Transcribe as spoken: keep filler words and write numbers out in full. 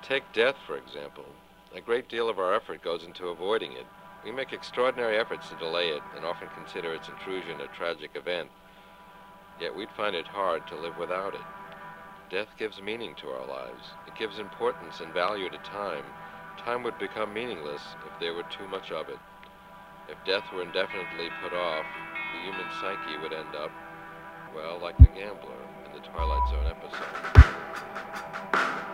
Take death, for example. A great deal of our effort goes into avoiding it. We make extraordinary efforts to delay it and often consider its intrusion a tragic event. Yet we'd find it hard to live without it. Death gives meaning to our lives. It gives importance and value to time. Time would become meaningless if there were too much of it. If death were indefinitely put off, the human psyche would end up, well, like the gambler in the Twilight Zone episode.